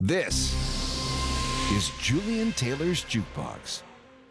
This is Julian Taylor's Jukebox.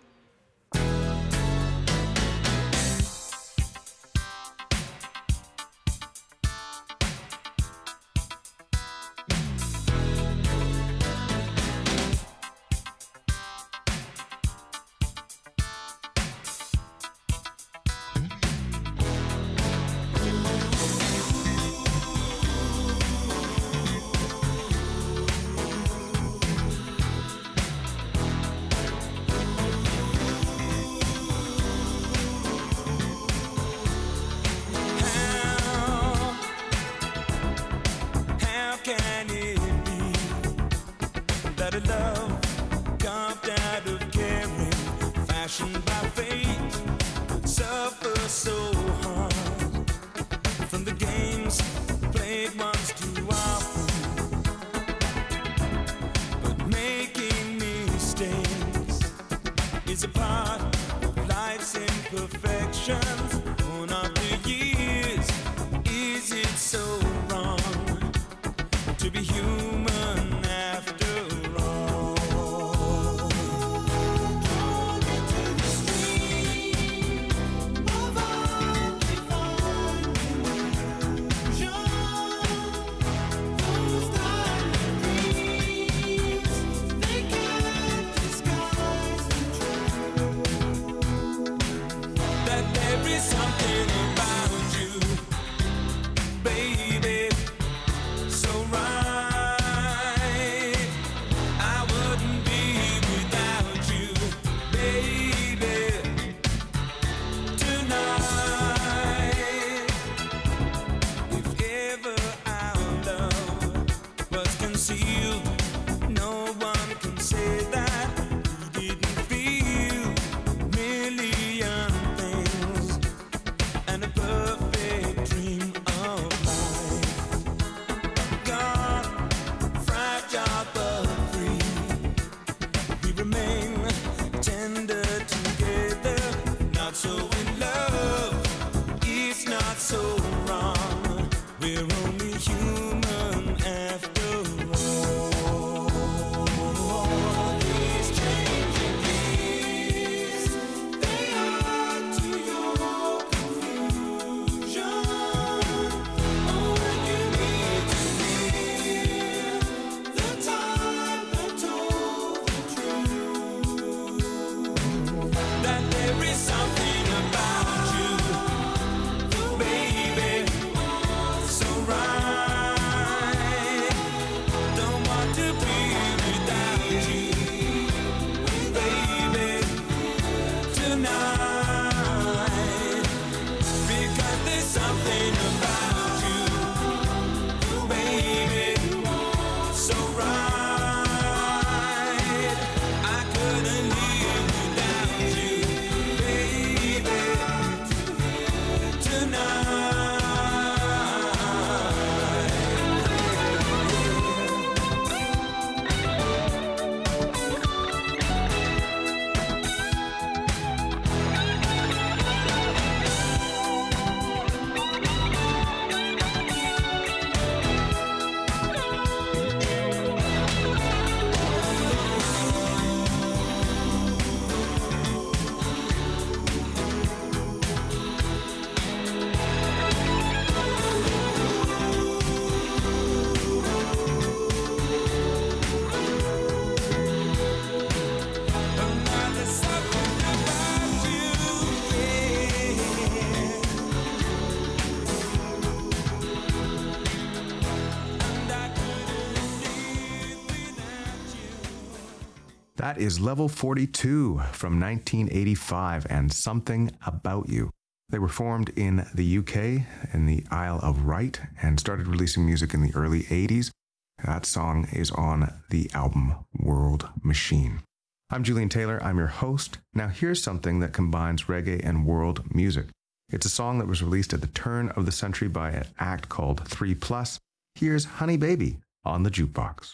That is Level 42 from 1985 and Something About You. They were formed in the UK, in the Isle of Wight, and started releasing music in the early 80s. That song is on the album World Machine. I'm Julian Taylor, I'm your host. Now here's something that combines reggae and world music. It's a song that was released at the turn of the century by an act called 3+. Here's Honey Baby on the Jukebox.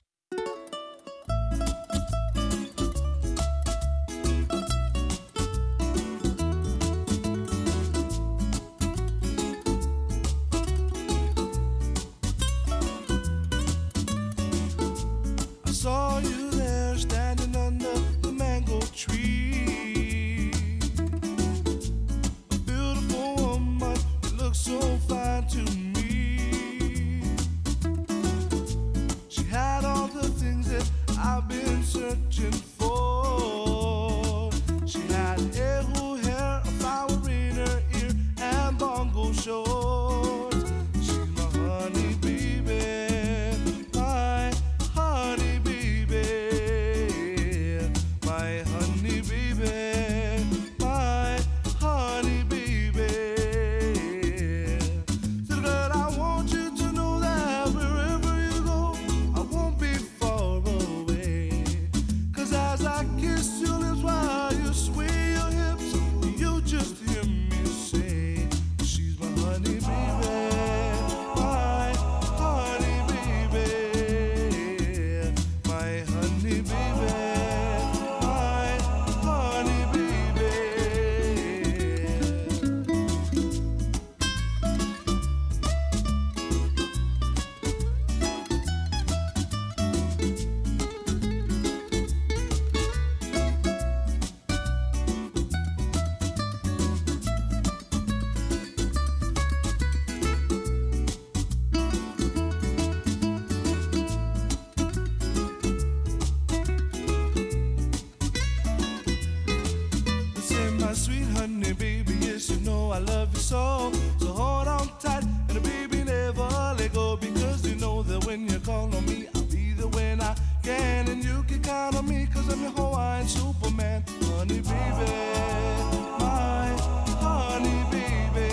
Cause I'm your Hawaiian Superman, honey baby, my honey baby,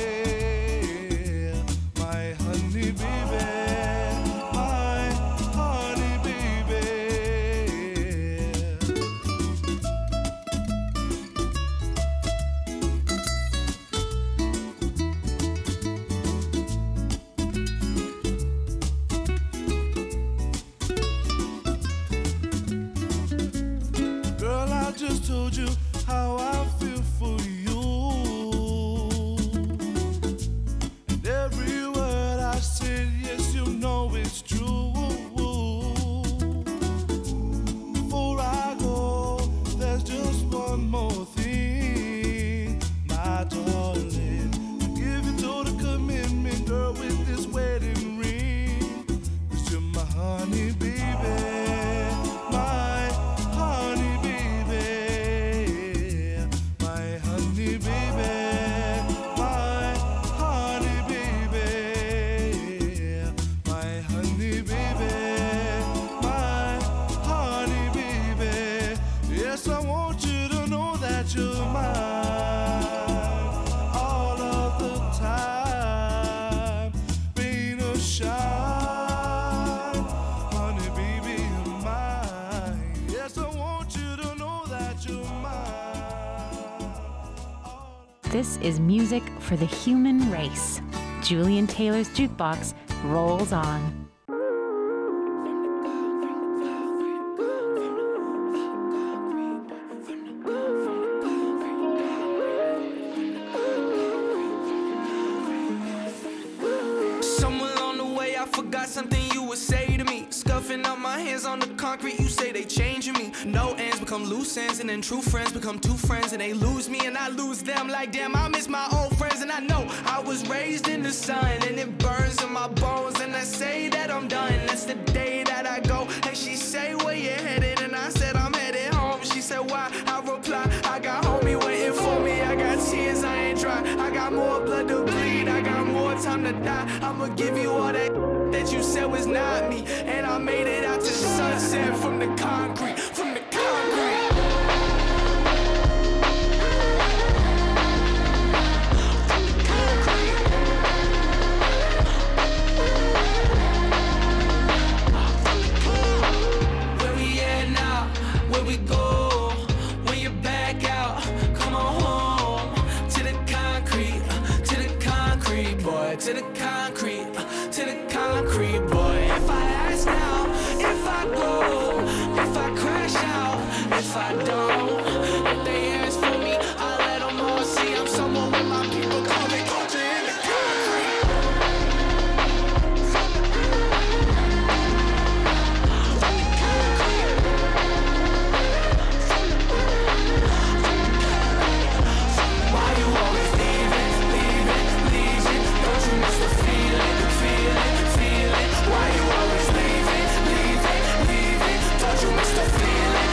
my honey baby, my honey baby. Girl, I just told you how I feel for you. And every word I said, yes, you know it's true. Before I go, there's just one more thing, my darling. I give you total commitment, girl, with this wedding ring. 'Cause you're my honey, baby, my honey, baby, my honey, baby, my honey, baby, my honey, baby, my honey, baby. Yes, I want you to know that you're mine all of the time. Rain or shine, honey, baby, you're mine. Yes, I want you to know that you're mine. This is music for the human race. Julian Taylor's Jukebox rolls on. Somewhere along the way, I forgot something you would say to me. Scuffing up my hands on the concrete, you say they changing me. No ends become loose ends, and then true friends become two friends, and they lose me and I lose them. Like damn, I miss my old friends, and I know I was raised in the sun, and it burns in my bones. And I say that I'm done. That's the day that I go. And she say, where you headed? And I said I'm headed home. She said why? I reply, I got homie waiting for me. I got tears, I ain't dry. I got more blood to bleed. I got more time to die. I'ma give you all that you said was not me. And I made it out to sunset from the concrete, from the concrete. Where we at now? Where we go? When you're back out, come on home. To the concrete, boy. To the concrete, boy. If I ask now, if I go, if I crash out, if I don't, if they ask for me, I let them all see I'm someone with my people call me culture in the concrete. Why you always leaving? Don't you miss the feeling? Why you always leaving? Don't you miss the feeling?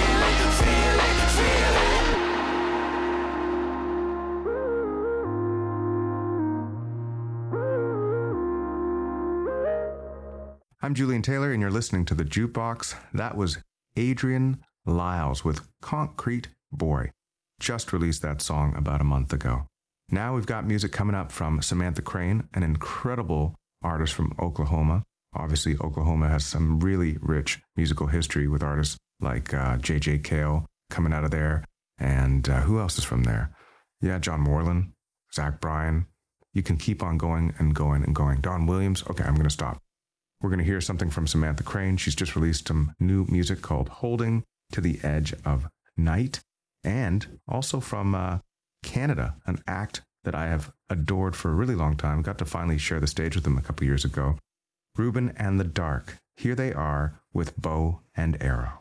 I'm Julian Taylor, and you're listening to The Jukebox. That was Adrian Lyles with Concrete Boy. Just released that song about a month ago. Now we've got music coming up from Samantha Crane, an incredible artist from Oklahoma. Obviously, Oklahoma has some really rich musical history with artists like J.J. Cale coming out of there. And who else is from there? Yeah, John Moreland, Zach Bryan. You can keep on going and going and going. Don Williams. Okay, I'm going to stop. We're going to hear something from Samantha Crane. She's just released some new music called Holding to the Edge of Night. And also from Canada, an act that I have adored for a really long time. Got to finally share the stage with them a couple years ago. Ruben and the Dark. Here they are with Bow and Arrow.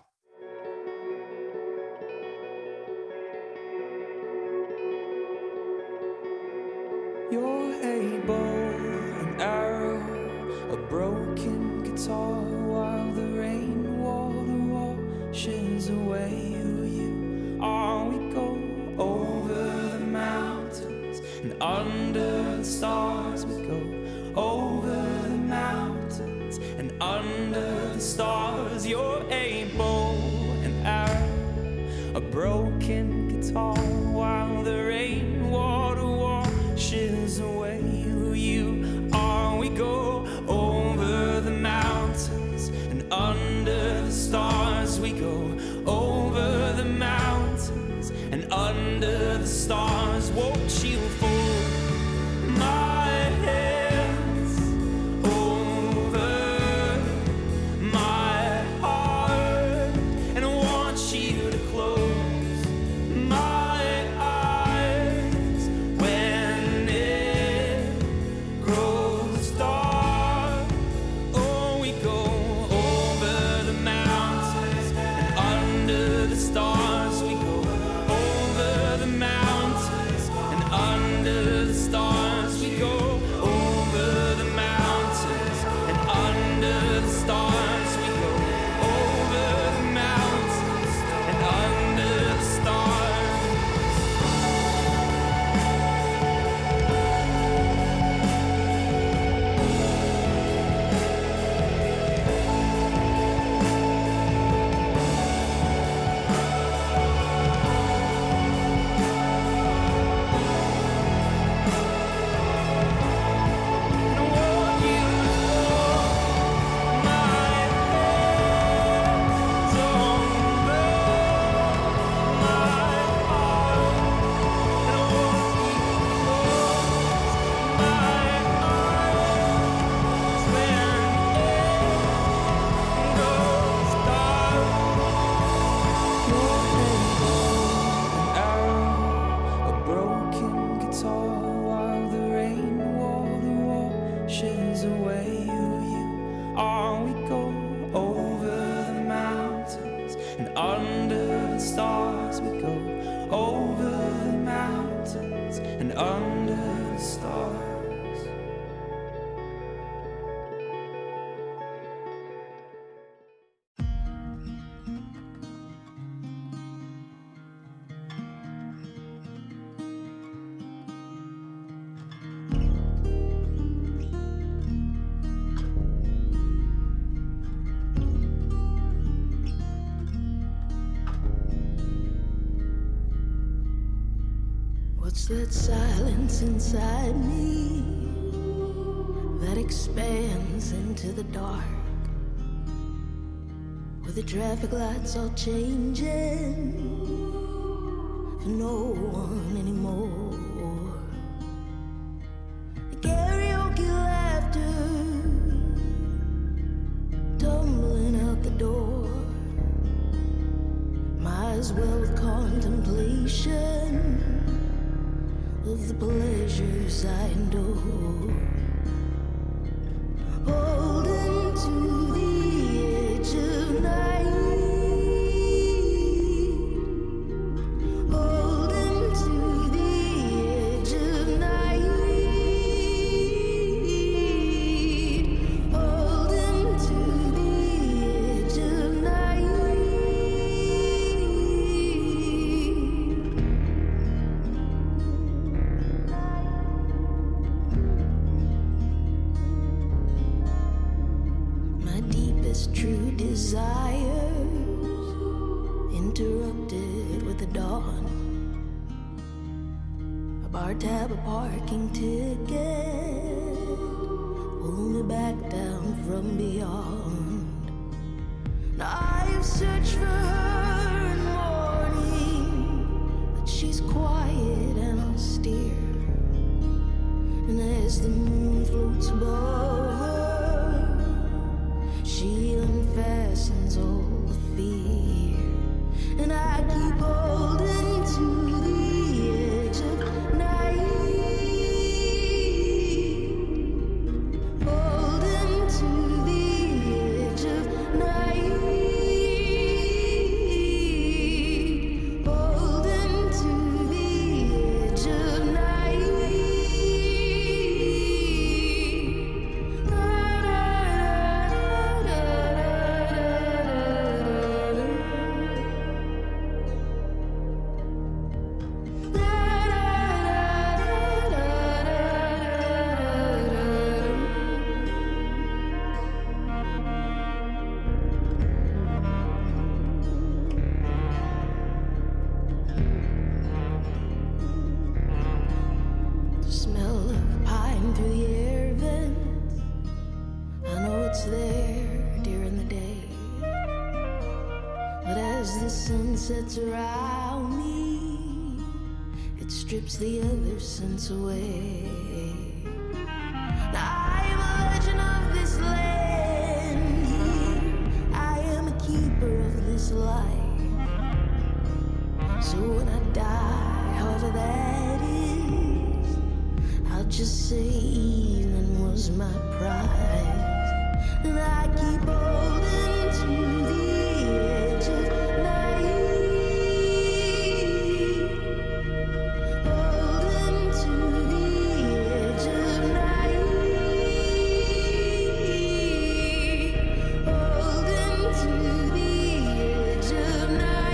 You're a bow and arrow, a broken guitar, while the rainwater washes away who you are. We go over the mountains and under the stars. We go over the mountains and under the stars. You're a bow and arrow, broken guitar while the rainwater washes away who you are. We go over the mountains and under the stars. We go over the mountains and under the stars. Won't you fold my hands over my heart, and I want you to close my eyes when it grows dark. Oh, we go over the mountains and under the stars. We go over the mountains and under the stars. We go over the mountains and under the stars. We go over the mountains and under the stars. And I want you to hold my hands over my heart, and I want you to close my eyes when it goes dark. Your an arrow, a broken guitar while the rainwater washes away who you are. We go over the mountains and under the stars. We go over the mountains and under the stars. What's that silence inside me that expands into the dark, where the traffic lights are changing for no one anymore? The karaoke laughter tumbling out the door, might as well with contemplation of the pleasures I endure. Holding to the edge of night, holding to the edge of night, holding to the edge of night. My deepest true desires interrupted with the dawn. A bar tab, a parking ticket, pull me back down from beyond. Now I have searched for her in morning, but she's quiet and austere. And as the moon floats above her, she unfastens all the fear. And I keep holding to the edge of night, holding to the edge of night, holding to the edge of night. as the sun sets around me, it strips the other sense away. Now I am a legend of this land here. I am a keeper of this life. So when I die, however that is, I'll just say evening was my prize. And I keep holding to the edge of night, holding to the edge of night, holding to the edge of night.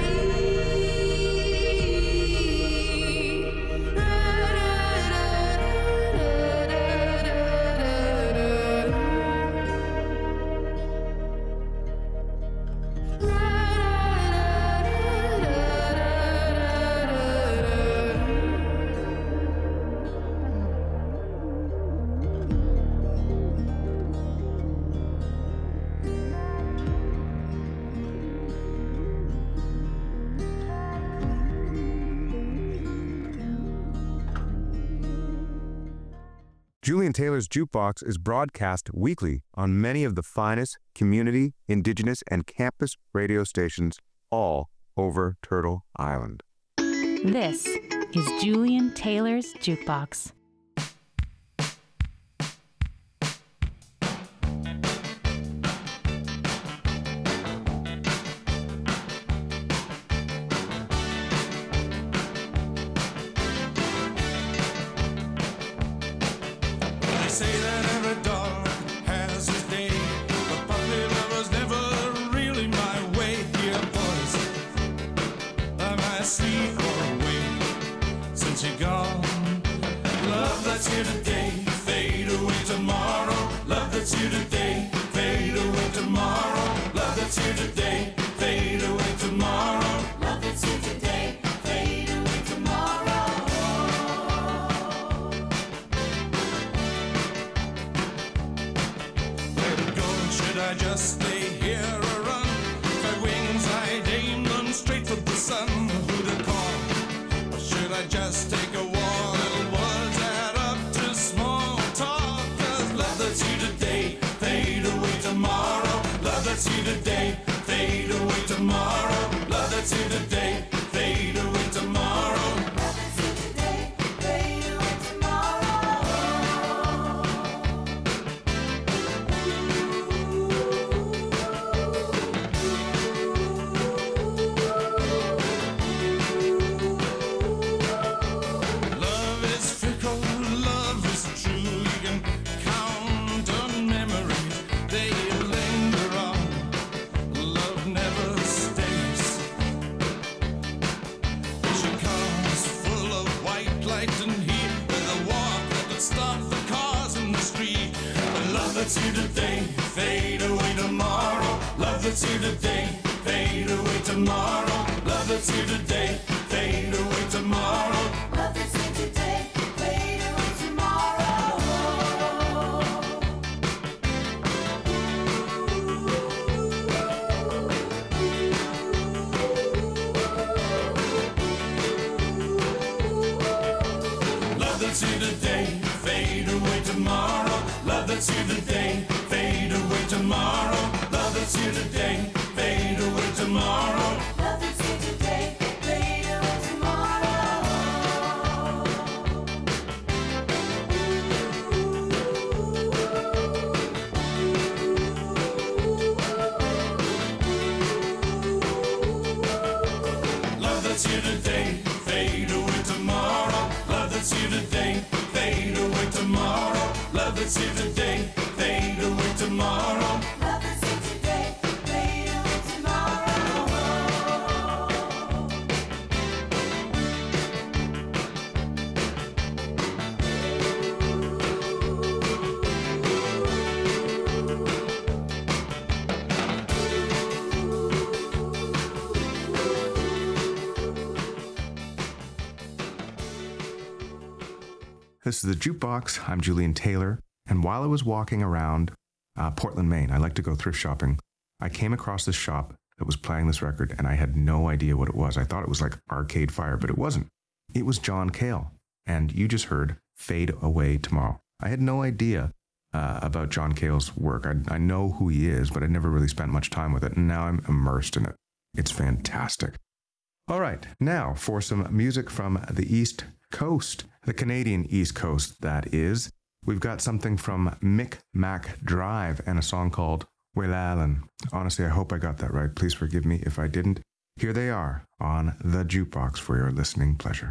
Julian Taylor's Jukebox is broadcast weekly on many of the finest community, indigenous, and campus radio stations all over Turtle Island. This is Julian Taylor's Jukebox. They say that every dog has his day, but puppy lover's never really my way. Here, boys, am I asleep or awake since you're gone? Love that's here today, fade away tomorrow. Love that's here today, fade away tomorrow. Love that's here today, fade away tomorrow. Love that's here today, fade away tomorrow. Should I just stay here or run? Got wings, I'd aim them straight for the sun. Who'd have called? Or should I just take a walk? Little words add up to small talk. 'Cause love that's here today, fade away tomorrow. Love that's here today, fade away tomorrow. Love that's here today, fade away tomorrow. Love that's here today, fade away tomorrow. Love is fickle, love is true. You can count on memories, they linger on. Love never stays. She comes full of white light and heat, with a walk that would stop the cars in the street. But love that's here today, fade away tomorrow. Love that's here today, fade away tomorrow. Love that's here today, fade away tomorrow. Love that's here today, fade away tomorrow. Love that's here today, fade away tomorrow. Love that's here today, fade away tomorrow. Love that's here today, fade away tomorrow. Love that's here today, fade away tomorrow. Love that's here today, fade away tomorrow. Love that's here today, fade away tomorrow. Love that's here today, fade away tomorrow. Love that's here today, fade away tomorrow. This is the Jukebox. I'm Julian Taylor. And while I was walking around Portland, Maine, I like to go thrift shopping, I came across this shop that was playing this record, and I had no idea what it was. I thought it was like Arcade Fire, but it wasn't. It was John Cale, and you just heard Fade Away Tomorrow. I had no idea about John Cale's work. I know who he is, but I never really spent much time with it, and now I'm immersed in it. It's fantastic. All right, now for some music from the East Coast, the Canadian East Coast, that is. We've got something from Mick Mac Drive and a song called Will Allen. Honestly, I hope I got that right. Please forgive me if I didn't. Here they are on The Jukebox for your listening pleasure.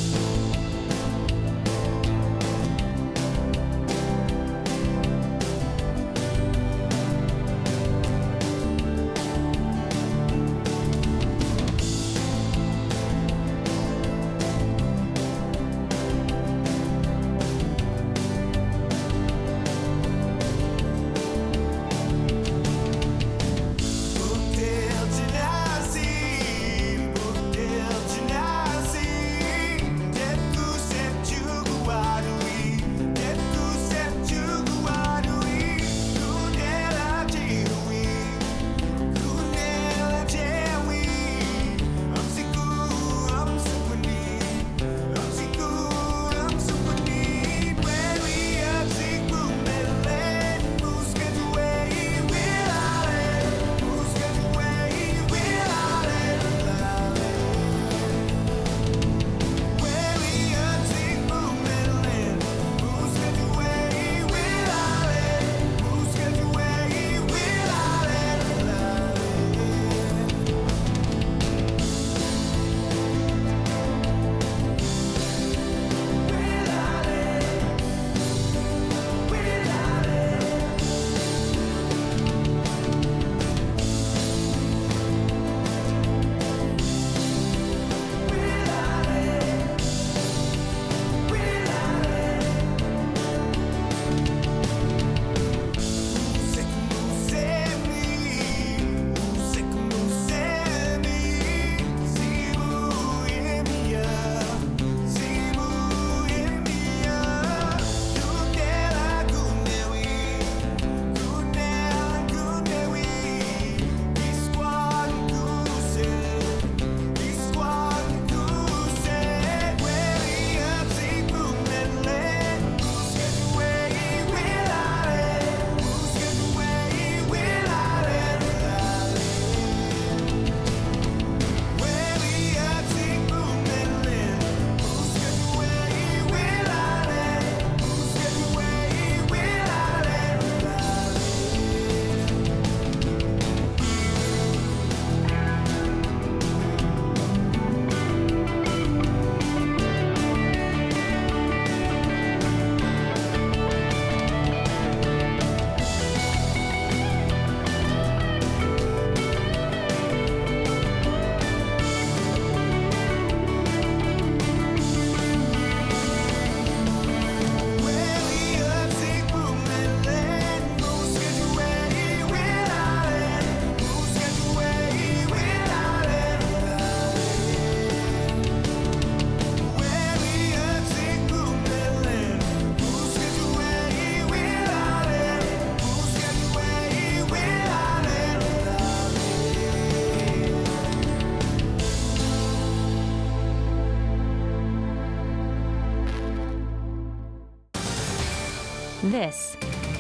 This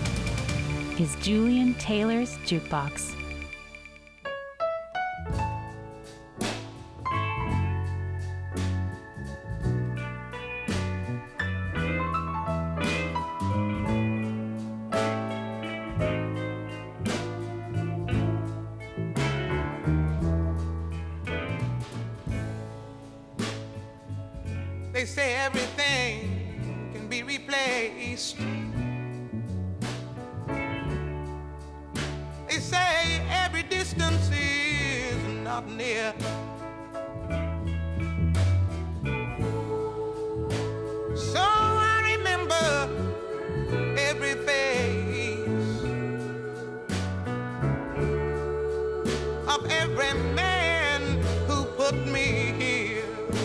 is Julian Taylor's Jukebox. They say everything can be replaced. They say every distance is not near. So I remember every face of every man who put me here.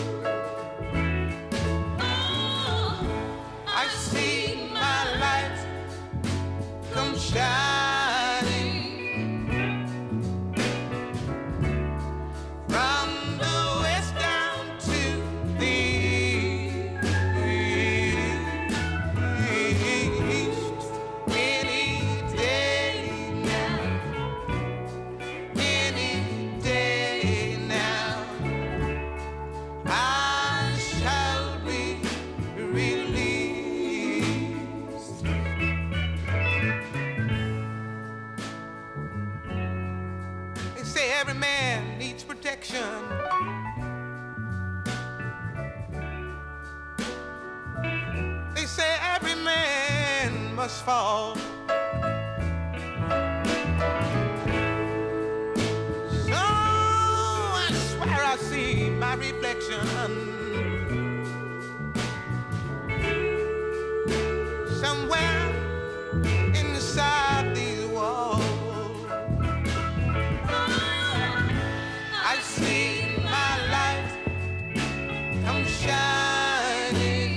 I see my light come shining day now I shall be released. They say every man needs protection. They say every man must fall. So I swear I see my reflection somewhere inside these walls. I see my life come shining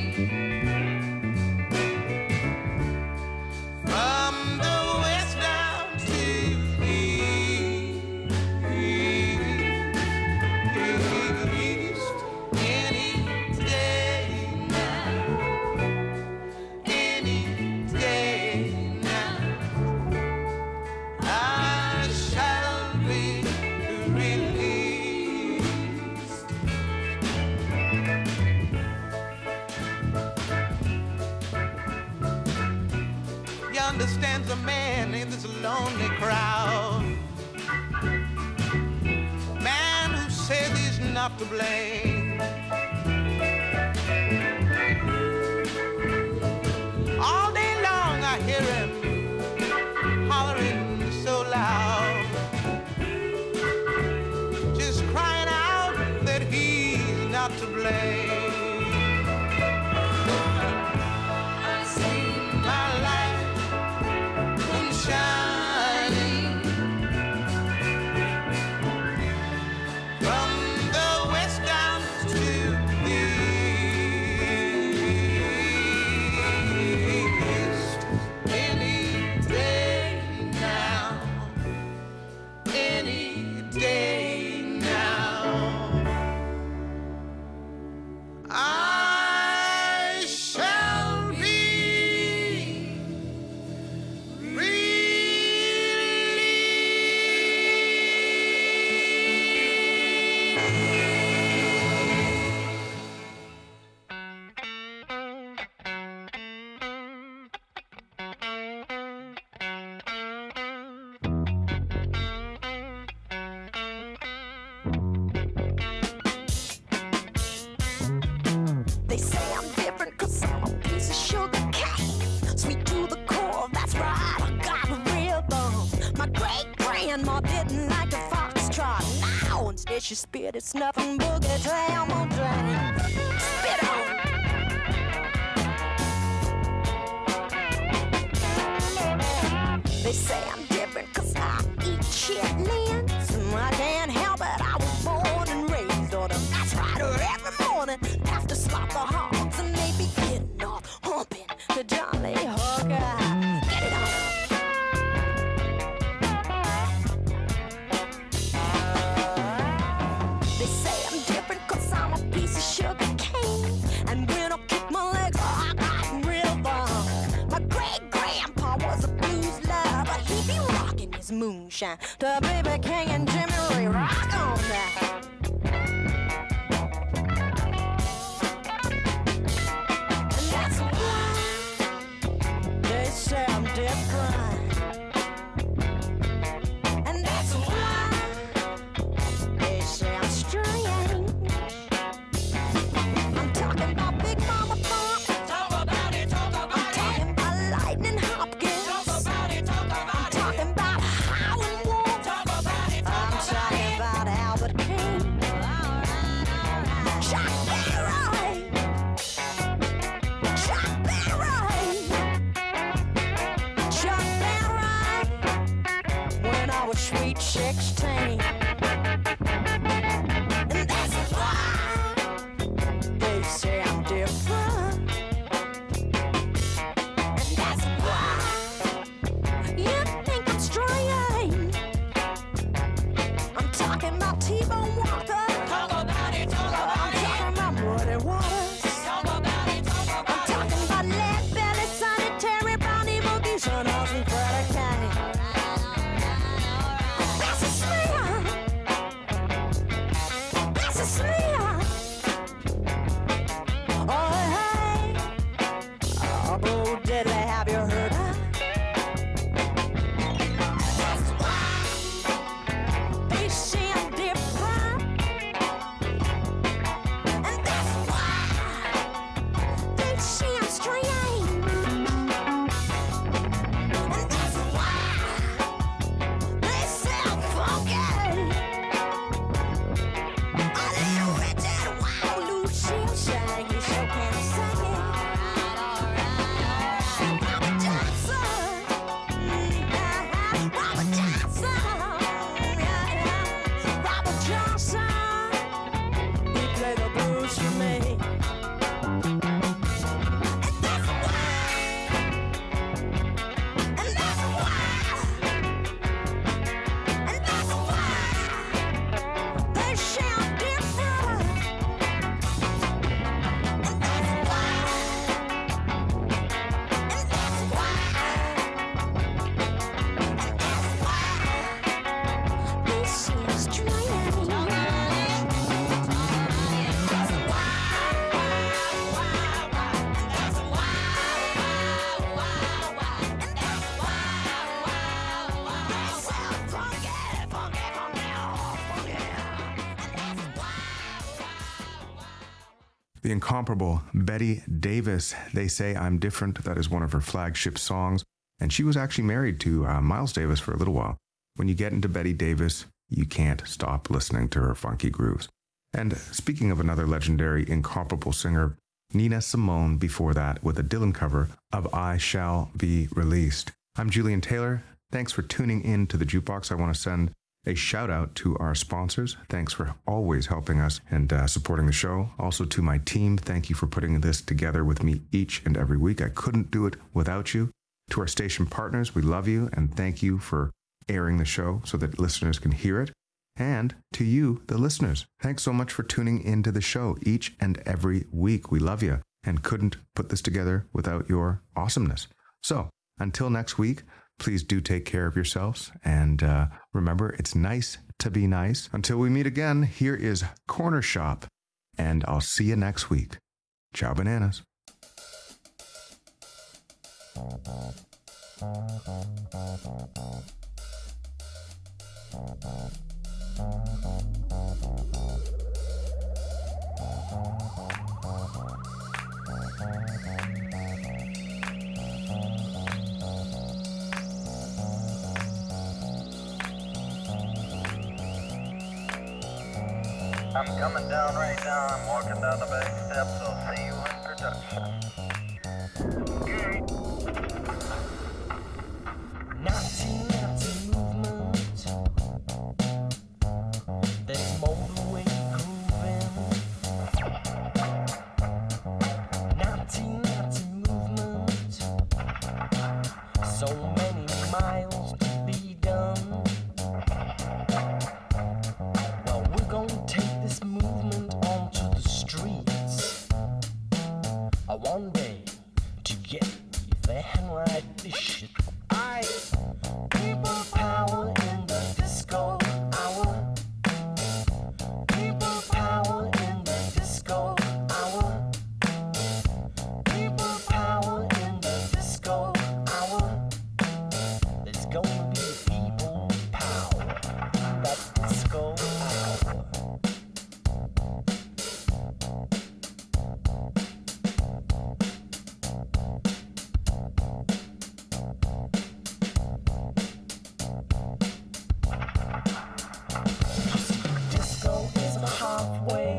from the west down to the east. Any day now, any day now, I shall be released. Yonder stands a man in this lonely crowd, man who says he's not to blame. All day long I hear him hollering so loud, just crying out that he's not to blame. I see my life come shining from the west down to the east. Any day now, any day now, I shall be They say I'm different cause I'm a piece of sugar cane. Sweet to the core, that's right, I got a rhythm. My great-grandma didn't like the foxtrot. Now instead she spit, it's nothing boogie jam or jam. Spit on! They say I'm different cause I eat chitlins. I can't help it, I was born and raised on them. That's right, every morning after slop the hogs and they be getting off, humping the Johnny Hooker. Get it on. They say I'm different cause I'm a piece of sugar cane. And when I kick my legs, I got rhythm. My great-grandpa was a blues lover. He be rocking his moonshine to B.B. King and Jimmy Ray. Rock on that. And that's why they say I'm different. And that's why they say I'm strange. I'm talking about Big Mama Funk. Talk about it, talk about it. I'm talking about Lightning Hopkins. Talk about it, talk about it. I'm talking about Howlin' Wolf. Talk about it, talk about it. I'm talking about Albert King. Chuck Berry. Chuck Berry. Chuck Berry. When I was sweet 16. And that's why they say I'm different. And that's why you think I'm strange. I'm talking about T-Bone Walker. Talk about it, talk about it. I'm talking about Muddy Waters. Talk about it, talk about it. I'm talking about Lead Belly, Sonny Terry, Brownie Boogie, Son of and Credit County. That's a smear. The incomparable Betty Davis, They Say I'm Different. That is one of her flagship songs. And she was actually married to Miles Davis for a little while. When you get into Betty Davis, you can't stop listening to her funky grooves. And speaking of another legendary, incomparable singer, Nina Simone before that with a Dylan cover of I Shall Be Released. I'm Julian Taylor. Thanks for tuning in to the Jukebox. I want to send a shout out to our sponsors. Thanks for always helping us and supporting the show. Also to my team, thank you for putting this together with me each and every week. I couldn't do it without you. To our station partners, we love you and thank you for airing the show so that listeners can hear it. And to you, the listeners, thanks so much for tuning into the show each and every week. We love you and couldn't put this together without your awesomeness. So until next week, please do take care of yourselves. And remember, it's nice to be nice. Until we meet again, here is Corner Shop. And I'll see you next week. Ciao, bananas. I'm coming down right now. I'm walking down the back steps. I'll see you in production. Okay. Nazi movement. There's motorway grooving. Nazi movement. So many miles to be done. Well, we're gonna take this movement onto the streets. One day to get there and ride this shit. People power in the disco hour. People power in the disco hour. People power in the disco hour. There's gonna be people power in that disco hour. Halfway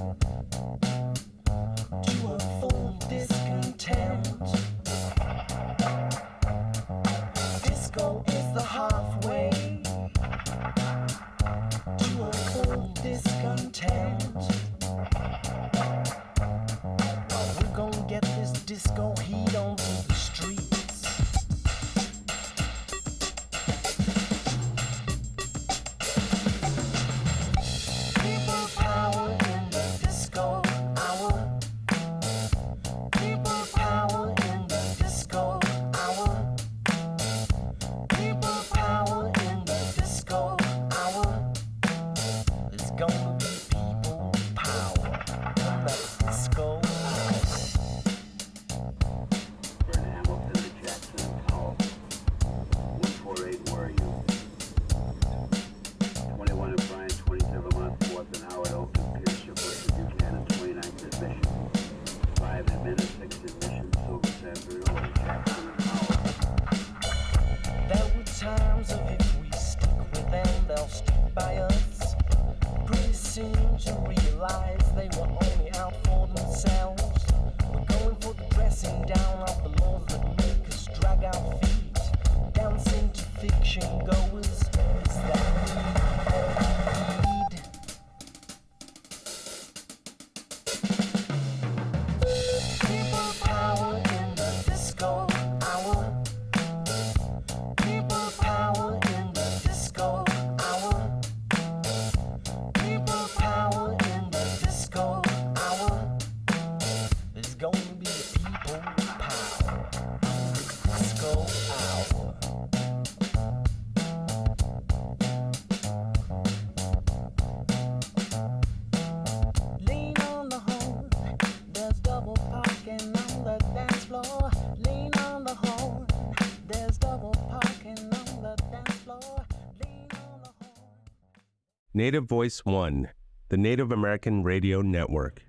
to a full discontent. Disco is the halfway to a full discontent. Well, we're gonna get this disco heat onto the streets. Native Voice One, the Native American Radio Network.